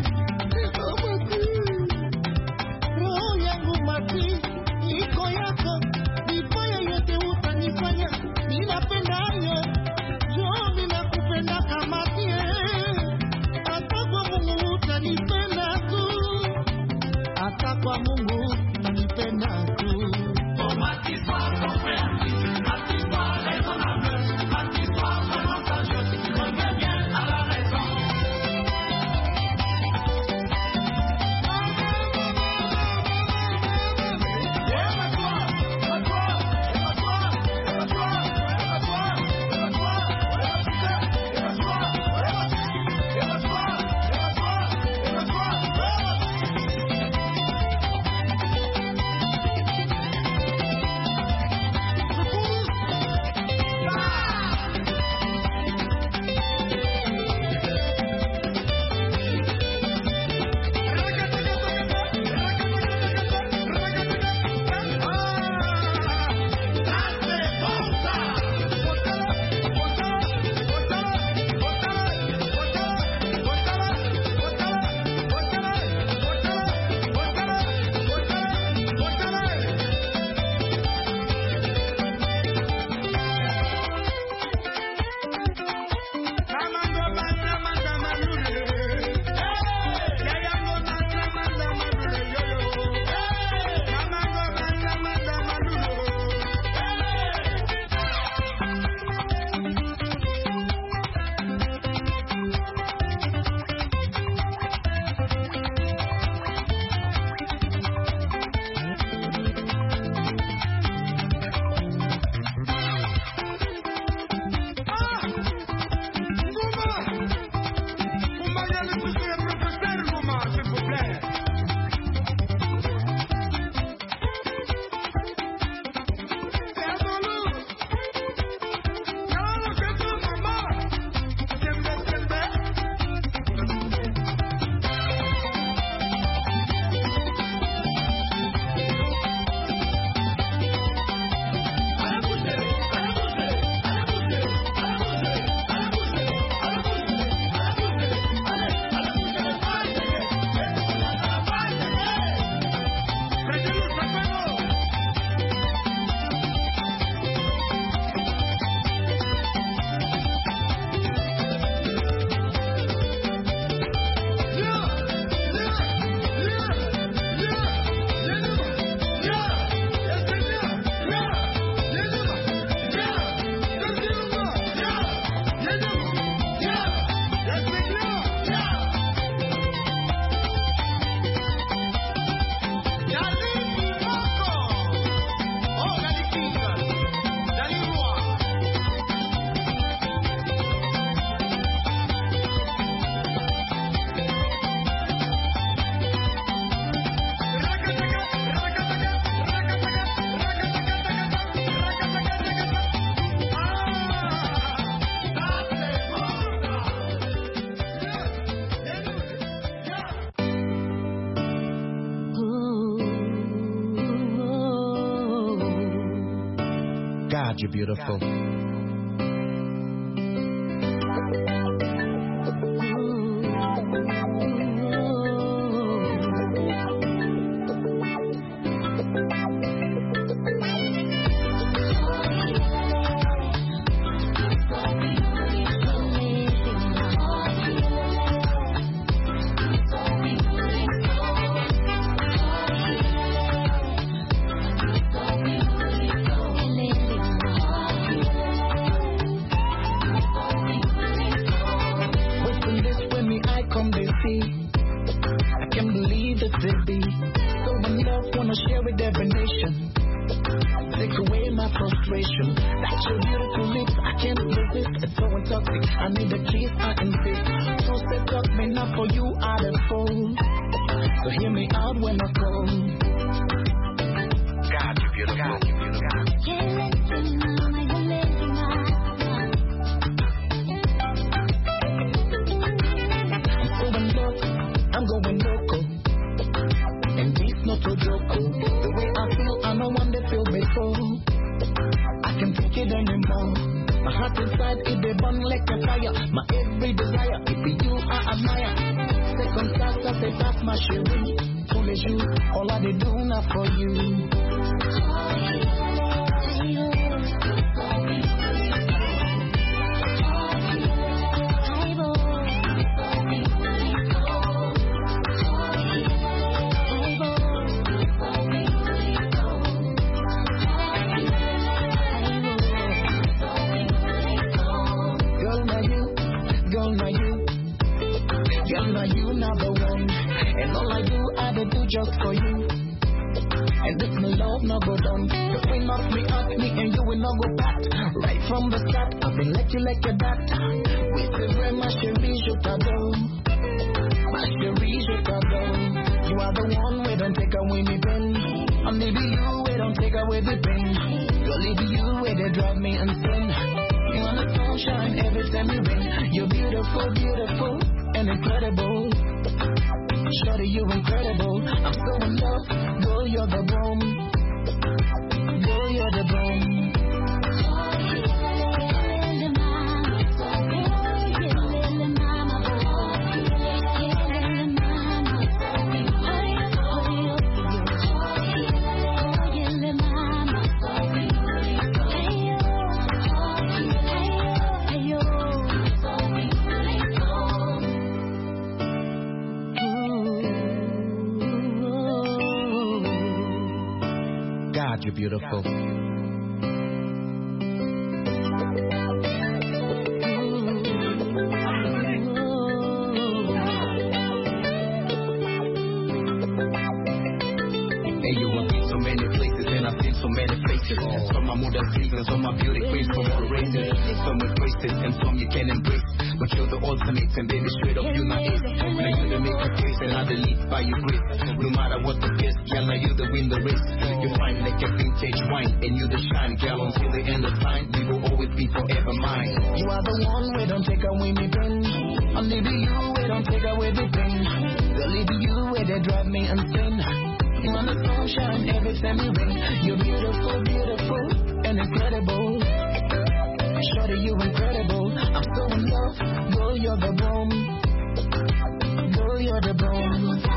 God, you're beautiful. I need a kiss, I insist. So set up me not for you are the fool. So hear me out when I call. God, you beautiful. God, you beautiful. I'm so in love, I'm going local. And this not a joke. The way I feel, I know one they feel before. I can't take it anymore. My heart inside, it they burn like a fire. My every desire, it be you I admire. Second class, I say that's my chérie. Foolish you, all I did do now for you. Just for you, and this my love no go down. The queen of me at me, and you will not go back. Right from the start, I've been let you like a dat. With the vrai ma chérie, je t'adore. Ma chérie, je t'adore. You are the one we don't take away me pen. And maybe you we don't take away the pain. Girl, it be you where they drive me insane. You want the sunshine every time you rain. You're beautiful, beautiful, and incredible. Shawty, you're incredible. I'm so in love. Girl, you're the bomb. Girl, you're the bomb. You're beautiful. So many faces, some are modern seasons, some are beauty queens from all races, some with braces and some you can embrace. But you're the ultimate and baby straight up you my ace. Now you the make a case and I the lead by your grace. No matter what the best, girl, now you the win the race. You find like a vintage wine and you the shine, girl, until the end of time. We will always be forever mine. You are the one we don't take away me pen. And maybe you we don't take away the pain. Girl, it be you where they drive me insane. You want the sunshine every time you rain. You're beautiful, beautiful, and incredible. Shawty, you're incredible. I'm so in love. Girl, you're the bomb. Girl, you're the bomb.